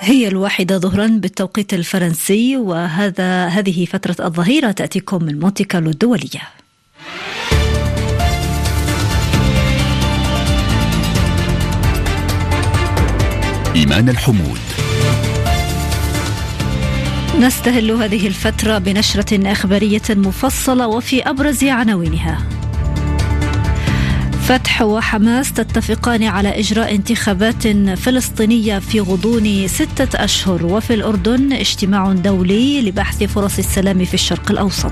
هي 1 ظهرا بالتوقيت الفرنسي، هذه فترة الظهيرة تأتيكم من مونتي كارلو الدولية. إيمان الحمود. نستهل هذه الفترة بنشرة إخبارية مفصلة وفي أبرز عناوينها: فتح وحماس تتفقان على إجراء انتخابات فلسطينية في غضون 6 أشهر، وفي الأردن اجتماع دولي لبحث فرص السلام في الشرق الأوسط.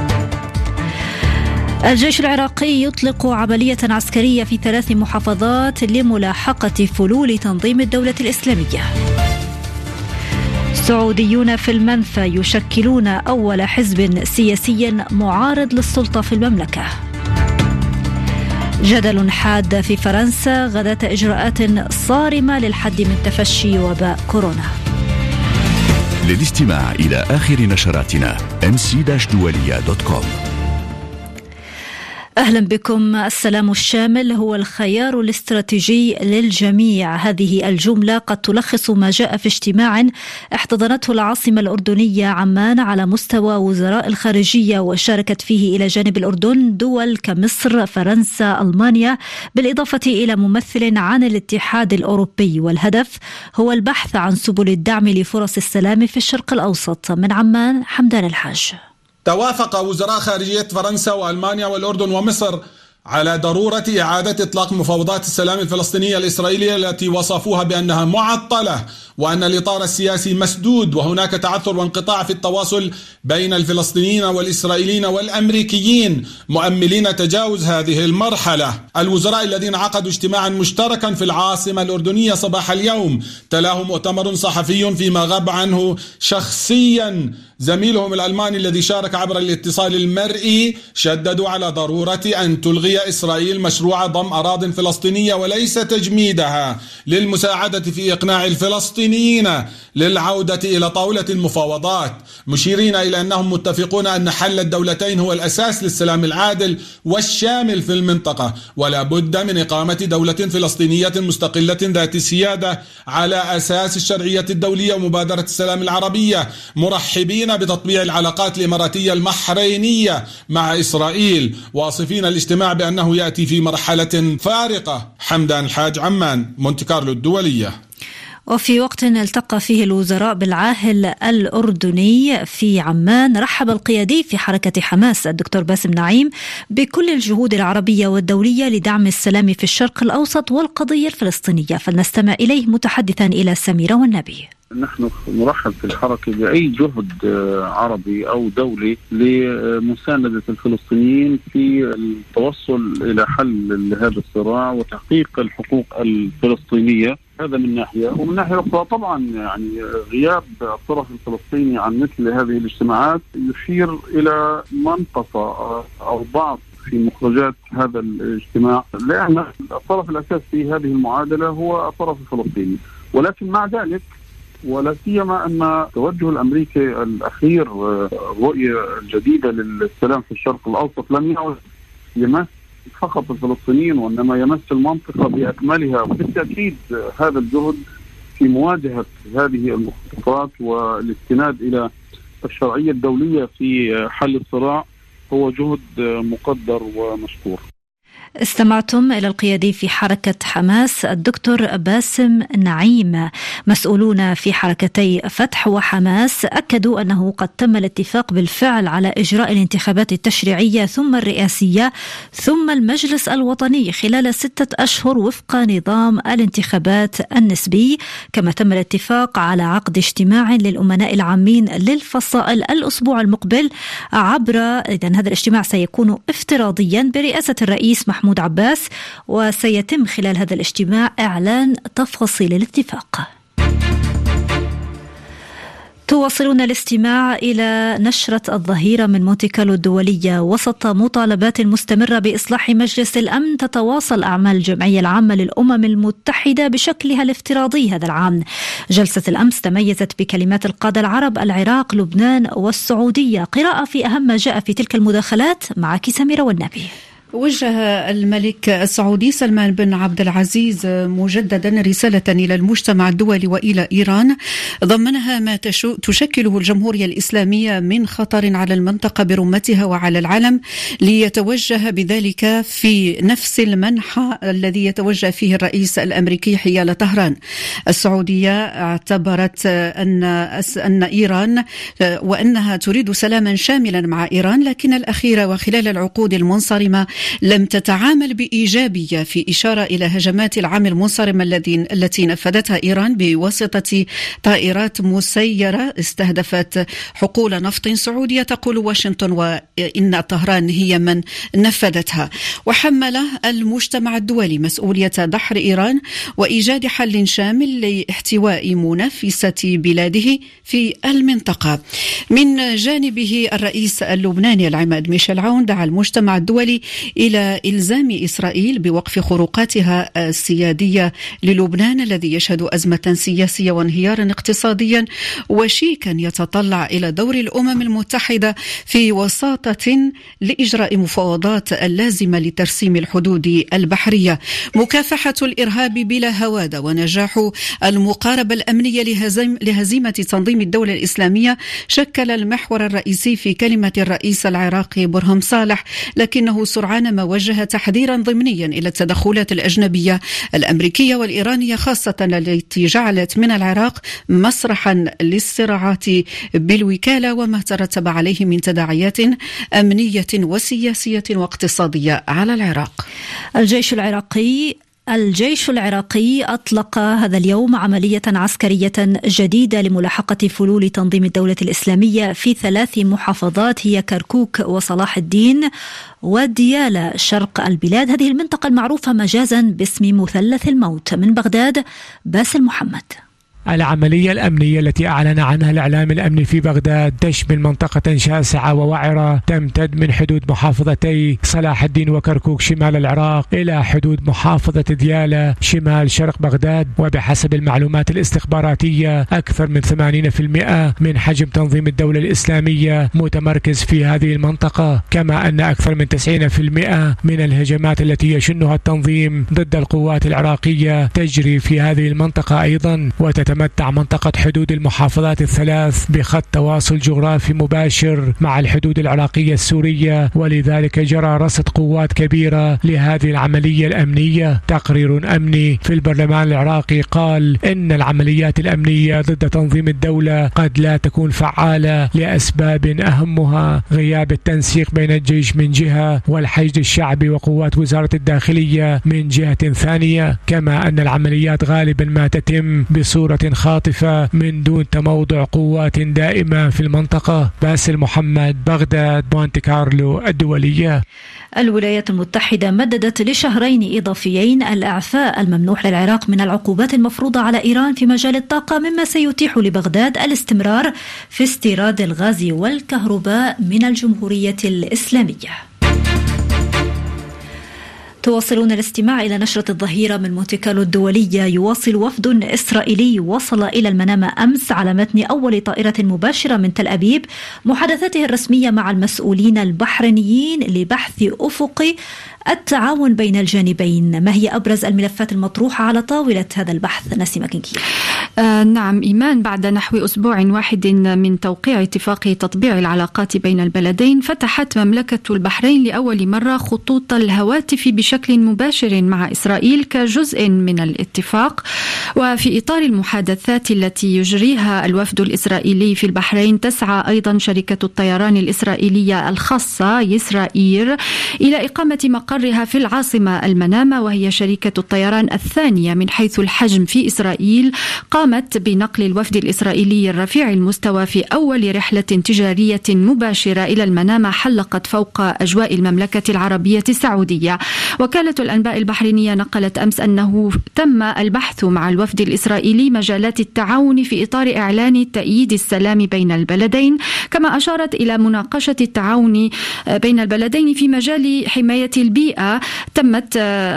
الجيش العراقي يطلق عملية عسكرية في 3 محافظات لملاحقة فلول تنظيم الدولة الإسلامية. سعوديون في المنفى يشكلون أول حزب سياسي معارض للسلطة في المملكة. جدل حاد في فرنسا غداة إجراءات صارمة للحد من تفشي وباء كورونا. للاستماع إلى آخر نشراتنا mc-dualia.com. أهلا بكم. السلام الشامل هو الخيار الاستراتيجي للجميع. هذه الجملة قد تلخص ما جاء في اجتماع احتضنته العاصمة الأردنية عمان على مستوى وزراء الخارجية، وشاركت فيه إلى جانب الأردن دول كمصر، فرنسا، ألمانيا، بالإضافة إلى ممثل عن الاتحاد الأوروبي. والهدف هو البحث عن سبل الدعم لفرص السلام في الشرق الأوسط. من عمان حمدان الحاج. توافق وزراء خارجية فرنسا وألمانيا والأردن ومصر على ضرورة إعادة إطلاق مفاوضات السلام الفلسطينية الإسرائيلية التي وصفوها بأنها معطلة، وأن الإطار السياسي مسدود، وهناك تعثر وانقطاع في التواصل بين الفلسطينيين والإسرائيليين والأمريكيين، مؤملين تجاوز هذه المرحلة. الوزراء الذين عقدوا اجتماعا مشتركا في العاصمة الأردنية صباح اليوم تلاه مؤتمر صحفي فيما غاب عنه شخصيا زميلهم الألماني الذي شارك عبر الاتصال المرئي. شددوا على ضرورة أن تلغي إسرائيل مشروع ضم أراضٍ فلسطينية وليس تجميدها، للمساعدة في إقناع الفلسطينيين للعودة إلى طاولة المفاوضات، مشيرين إلى أنهم متفقون أن حل الدولتين هو الأساس للسلام العادل والشامل في المنطقة، ولا بد من إقامة دولة فلسطينية مستقلة ذات سيادة على أساس الشرعية الدولية ومبادرة السلام العربية، مرحبين بتطبيع العلاقات الإماراتية المحرينية مع إسرائيل، واصفين الاجتماع بأنه يأتي في مرحلة فارقة. حمدان الحاج، عمان، مونتي كارلو الدولية. وفي وقت التقى فيه الوزراء بالعاهل الأردني في عمان، رحب القيادي في حركة حماس الدكتور باسم نعيم بكل الجهود العربية والدولية لدعم السلام في الشرق الأوسط والقضية الفلسطينية. فلنستمع إليه متحدثا إلى سميرة والنبي. نحن نرحب في الحركة بأي جهد عربي أو دولي لمساندة الفلسطينيين في التوصل إلى حل لهذا الصراع وتحقيق الحقوق الفلسطينية. هذا من ناحية، ومن ناحية أخرى طبعا يعني غياب الطرف الفلسطيني عن مثل هذه الاجتماعات يشير إلى منقصة أو ضعف في مخرجات هذا الاجتماع، لأن الطرف الأساسي في هذه المعادلة هو الطرف الفلسطيني. ولكن مع ذلك، ولا سيما أن التوجه الأمريكي الأخير، الرؤية الجديدة للسلام في الشرق الأوسط، لم يعد يمس فقط الفلسطينيين وإنما يمس المنطقة بأكملها. وبالتأكيد هذا الجهد في مواجهة هذه المخططات والاستناد إلى الشرعية الدولية في حل الصراع هو جهد مقدر ومشكور. استمعتم إلى القيادي في حركة حماس الدكتور باسم نعيم. مسؤولون في حركتي فتح وحماس أكدوا أنه قد تم الاتفاق بالفعل على إجراء الانتخابات التشريعية ثم الرئاسية ثم المجلس الوطني خلال 6 أشهر وفق نظام الانتخابات النسبي. كما تم الاتفاق على عقد اجتماع للأمناء العامين للفصائل الأسبوع المقبل إذن هذا الاجتماع سيكون افتراضيا برئاسة الرئيس محمود عباس، وسيتم خلال هذا الاجتماع إعلان تفاصيل الاتفاق. تواصلون الاستماع إلى نشرة الظهيرة من مونتي كارلو الدولية. وسط مطالبات مستمرة بإصلاح مجلس الأمن، تتواصل أعمال الجمعية العامة للأمم المتحدة بشكلها الافتراضي هذا العام. جلسة الأمس تميزت بكلمات القادة العرب، العراق، لبنان والسعودية. قراءة في أهم ما جاء في تلك المداخلات معك سميرة والنبي. وجه الملك السعودي سلمان بن عبد العزيز مجددا رسالة إلى المجتمع الدولي وإلى إيران ضمنها ما تشكله الجمهورية الإسلامية من خطر على المنطقة برمتها وعلى العالم، ليتوجه بذلك في نفس المنحى الذي يتوجه فيه الرئيس الأمريكي حيال طهران. السعودية اعتبرت أن إيران وأنها تريد سلاما شاملا مع إيران، لكن الأخيرة وخلال العقود المنصرمة لم تتعامل بإيجابية، في إشارة إلى هجمات العام المنصرم التي نفذتها إيران بواسطة طائرات مسيرة استهدفت حقول نفط سعودية. تقول واشنطن وإن طهران هي من نفذتها، وحمل المجتمع الدولي مسؤولية دحر إيران وإيجاد حل شامل لاحتواء منافسة بلاده في المنطقة. من جانبه الرئيس اللبناني العماد ميشيل عون دعا المجتمع الدولي إلى إلزام إسرائيل بوقف خروقاتها السيادية للبنان الذي يشهد أزمة سياسية وانهيارا اقتصاديا وشيكا يتطلع إلى دور الأمم المتحدة في وساطة لإجراء مفاوضات اللازمة لترسيم الحدود البحرية. مكافحة الإرهاب بلا هوادة ونجاح المقاربة الأمنية لهزيمة تنظيم الدولة الإسلامية شكل المحور الرئيسي في كلمة الرئيس العراقي برهم صالح، لكنه سرعان ما وجه تحذيرا ضمنيا إلى التدخلات الأجنبية الأمريكية والإيرانية، خاصة التي جعلت من العراق مسرحا للصراعات بالوكالة وما ترتب عليه من تداعيات أمنية وسياسية واقتصادية على العراق. الجيش العراقي أطلق هذا اليوم عملية عسكرية جديدة لملاحقة فلول تنظيم الدولة الإسلامية في 3 محافظات هي كركوك وصلاح الدين وديالى شرق البلاد. هذه المنطقة المعروفة مجازا باسم مثلث الموت. من بغداد باسل محمد. العملية الأمنية التي أعلن عنها الإعلام الأمني في بغداد تشمل منطقة شاسعة ووعرة تمتد من حدود محافظتي صلاح الدين وكركوك شمال العراق إلى حدود محافظة ديالى شمال شرق بغداد. وبحسب المعلومات الاستخباراتية أكثر من 80% من حجم تنظيم الدولة الإسلامية متمركز في هذه المنطقة، كما أن أكثر من 90% من الهجمات التي يشنها التنظيم ضد القوات العراقية تجري في هذه المنطقة أيضا. تتمتع منطقة حدود المحافظات الثلاث بخط تواصل جغرافي مباشر مع الحدود العراقية السورية، ولذلك جرى رصد قوات كبيرة لهذه العملية الأمنية. تقرير أمني في البرلمان العراقي قال إن العمليات الأمنية ضد تنظيم الدولة قد لا تكون فعالة لأسباب أهمها غياب التنسيق بين الجيش من جهة والحشد الشعبي وقوات وزارة الداخلية من جهة ثانية، كما أن العمليات غالبا ما تتم بصورة خاطفة من دون تموضع قوات دائمة في المنطقة. باسل محمد، بغداد، مونت كارلو الدولية. الولايات المتحدة مددت لشهرين إضافيين الإعفاء الممنوح للعراق من العقوبات المفروضة على إيران في مجال الطاقة، مما سيتيح لبغداد الاستمرار في استيراد الغاز والكهرباء من الجمهورية الإسلامية. تواصلون الاستماع إلى نشرة الظهيرة من مونتي كارلو الدولية. يواصل وفد إسرائيلي وصل إلى المنامة أمس على متن أول طائرة مباشرة من تل أبيب محادثاته الرسمية مع المسؤولين البحرينيين لبحث أفق التعاون بين الجانبين. ما هي أبرز الملفات المطروحة على طاولة هذا البحث؟ نسيمة كنكية. نعم إيمان، بعد نحو أسبوع واحد من توقيع اتفاق تطبيع العلاقات بين البلدين، فتحت مملكة البحرين لأول مرة خطوط الهواتف بشكل مباشر مع إسرائيل كجزء من الاتفاق. وفي إطار المحادثات التي يجريها الوفد الإسرائيلي في البحرين، تسعى أيضا شركة الطيران الإسرائيلية الخاصة يسرائيل إلى إقامة مقرها في العاصمة المنامة، وهي شركة الطيران الثانية من حيث الحجم في إسرائيل. قامت بنقل الوفد الإسرائيلي الرفيع المستوى في أول رحلة تجارية مباشرة إلى المنامة حلقت فوق أجواء المملكة العربية السعودية. وكالة الأنباء البحرينية نقلت أمس أنه تم البحث مع الوفد الإسرائيلي مجالات التعاون في إطار إعلان تأييد السلام بين البلدين، كما أشارت إلى مناقشة التعاون بين البلدين في مجال حماية البيئة البيئة تمت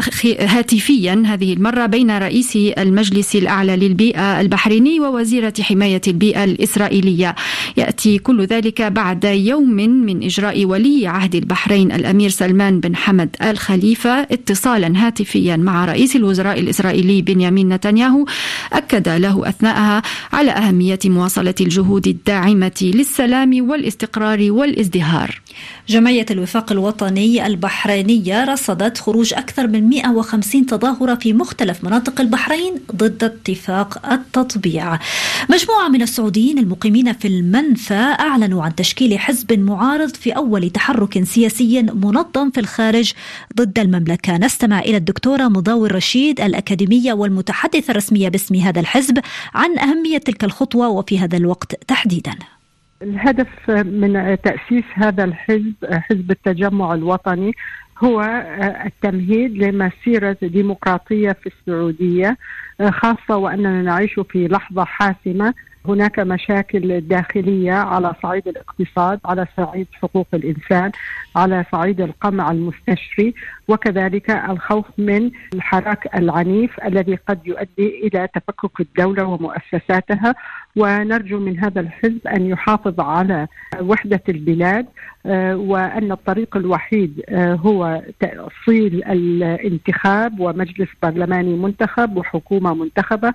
هاتفيا هذه المرة بين رئيس المجلس الأعلى للبيئة البحريني ووزيرة حماية البيئة الإسرائيلية. يأتي كل ذلك بعد يوم من إجراء ولي عهد البحرين الأمير سلمان بن حمد آل خليفة اتصالا هاتفيا مع رئيس الوزراء الإسرائيلي بنيامين نتنياهو، أكد له أثناءها على أهمية مواصلة الجهود الداعمة للسلام والاستقرار والازدهار. جمعية الوفاق الوطني البحرينية رصدت خروج أكثر من 150 تظاهرة في مختلف مناطق البحرين ضد اتفاق التطبيع. مجموعة من السعوديين المقيمين في المنفى أعلنوا عن تشكيل حزب معارض في أول تحرك سياسي منظم في الخارج ضد المملكة. نستمع إلى الدكتورة مضاوي الرشيد الأكاديمية والمتحدثة الرسمية باسم هذا الحزب عن أهمية تلك الخطوة وفي هذا الوقت تحديدا. الهدف من تأسيس هذا الحزب، حزب التجمع الوطني، هو التمهيد لمسيرة ديمقراطية في السعودية، خاصة وأننا نعيش في لحظة حاسمة. هناك مشاكل داخلية على صعيد الاقتصاد، على صعيد حقوق الإنسان، على صعيد القمع المستشري، وكذلك الخوف من الحراك العنيف الذي قد يؤدي إلى تفكك الدولة ومؤسساتها. ونرجو من هذا الحزب أن يحافظ على وحدة البلاد، وأن الطريق الوحيد هو تأصيل الانتخاب ومجلس برلماني منتخب وحكومة منتخبة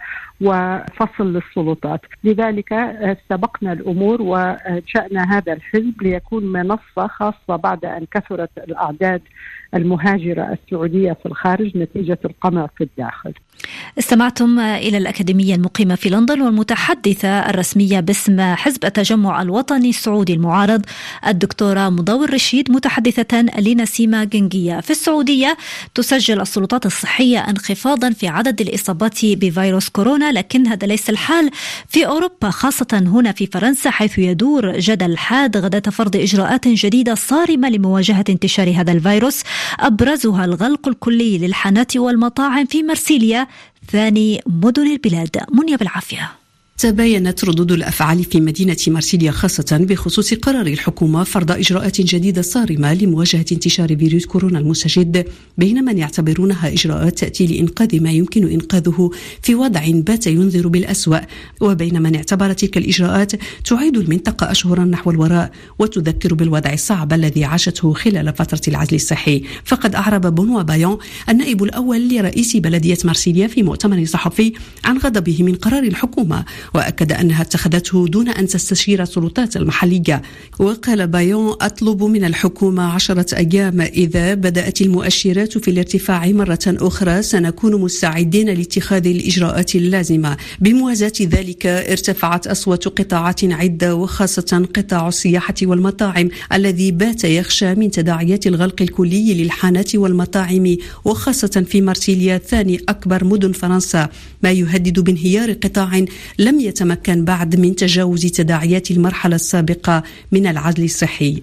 وفصل للسلطات. لذلك سبقنا الأمور وشأن هذا الحزب ليكون منصة خاصة بعد أن كثرت الأعداد المهاجرة السعودية في الخارج نتيجة القمع في الداخل. استمعتم إلى الأكاديمية المقيمة في لندن والمتحدثة الرسمية باسم حزب التجمع الوطني السعودي المعارض الدكتورة مضاوي الرشيد، متحدثة لنسيمة جنجية. في السعودية تسجل السلطات الصحية انخفاضا في عدد الإصابات بفيروس كورونا، لكن هذا ليس الحال في أوروبا، خاصة هنا في فرنسا، حيث يدور جدل حاد غدا فرض إجراءات جديدة صارمة لمواجهة انتشار هذا الفيروس، أبرزها الغلق الكلي للحانات والمطاعم في مرسيليا ثاني مدن البلاد. منيا بالعافية. تباينت ردود الأفعال في مدينة مرسيليا خاصة بخصوص قرار الحكومة فرض إجراءات جديدة صارمة لمواجهة انتشار فيروس كورونا المستجد، بين من يعتبرونها إجراءات تأتي لإنقاذ ما يمكن إنقاذه في وضع بات ينذر بالأسوأ، وبين من اعتبر تلك الإجراءات تعيد المنطقة أشهرا نحو الوراء وتذكر بالوضع الصعب الذي عاشته خلال فترة العزل الصحي. فقد أعرب بونوا بايون النائب الأول لرئيس بلدية مرسيليا في مؤتمر صحفي عن غضبه من قرار الحكومة، وأكد أنها اتخذته دون أن تستشير السلطات المحلية. وقال بايون: أطلب من الحكومة 10 أيام، إذا بدأت المؤشرات في الارتفاع مرة أخرى سنكون مستعدين لاتخاذ الإجراءات اللازمة. بموازاة ذلك ارتفعت أصوات قطاعات عدة وخاصة قطاع السياحة والمطاعم الذي بات يخشى من تداعيات الغلق الكلي للحانات والمطاعم، وخاصة في مرسيليا ثاني أكبر مدن فرنسا، ما يهدد بانهيار قطاع لم يتمكن بعد من تجاوز تداعيات المرحلة السابقة من العزل الصحي.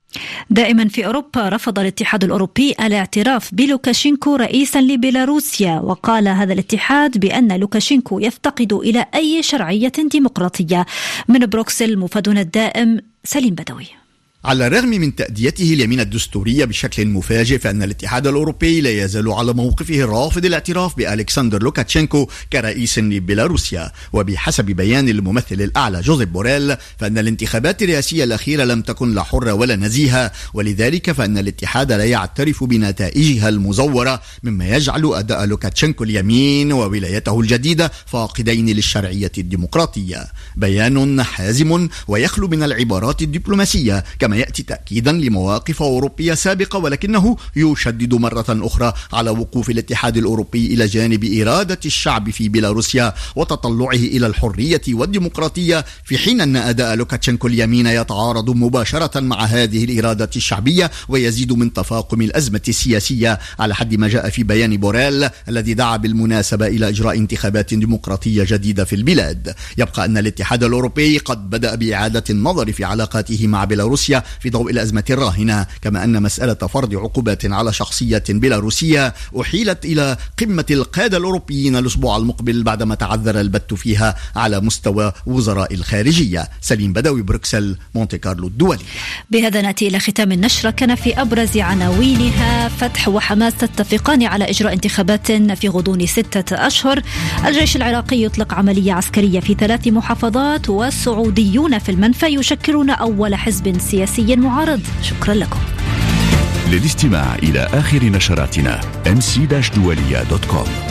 دائما في أوروبا، رفض الاتحاد الأوروبي الاعتراف بلوكاشينكو رئيسا لبيلاروسيا، وقال هذا الاتحاد بأن لوكاشينكو يفتقد إلى أي شرعية ديمقراطية. من بروكسل مفادنا الدائم سليم بدوي. على الرغم من تأديته اليمين الدستورية بشكل مفاجئ، فإن الاتحاد الأوروبي لا يزال على موقفه الرافض الاعتراف بألكسندر لوكاشينكو كرئيس لبيلاروسيا. وبحسب بيان الممثل الأعلى جوزيف بوريل، فإن الانتخابات الرئاسية الأخيرة لم تكن لا حرة ولا نزيهة، ولذلك فإن الاتحاد لا يعترف بنتائجها المزورة، مما يجعل أداء لوكاشينكو اليمين وولايته الجديدة فاقدين للشرعية الديمقراطية. بيان حازم ويخلو من العبارات الدبلوماسية، كما يأتي تأكيدا لمواقف أوروبية سابقة، ولكنه يشدد مرة أخرى على وقوف الاتحاد الأوروبي إلى جانب إرادة الشعب في بيلاروسيا وتطلعه إلى الحرية والديمقراطية، في حين أن أداء لوكاشينكو اليمين يتعارض مباشرة مع هذه الإرادة الشعبية ويزيد من تفاقم الأزمة السياسية، على حد ما جاء في بيان بوريل الذي دعا بالمناسبة إلى إجراء انتخابات ديمقراطية جديدة في البلاد. يبقى أن الاتحاد الأوروبي قد بدأ بإعادة النظر في علاقاته مع بيلاروسيا البيلاروسية في ضوء الأزمة الراهنة، كما أن مسألة فرض عقوبات على شخصية بيلاروسية أحيلت إلى قمة القادة الأوروبيين الأسبوع المقبل بعدما تعذر البت فيها على مستوى وزراء الخارجية. سليم بدوي، بروكسل، مونتي كارلو الدولي. بهذا نأتي إلى ختام النشرة. كان في أبرز عناوينها: فتح وحماس تتفقان على إجراء انتخابات في غضون 6 أشهر. الجيش العراقي يطلق عملية عسكرية في 3 محافظات. والسعوديون في المنفى يشكلون أول حزب سياسي معارض. شكرا لكم. للاستماع إلى آخر نشراتنا mc-dualia.com.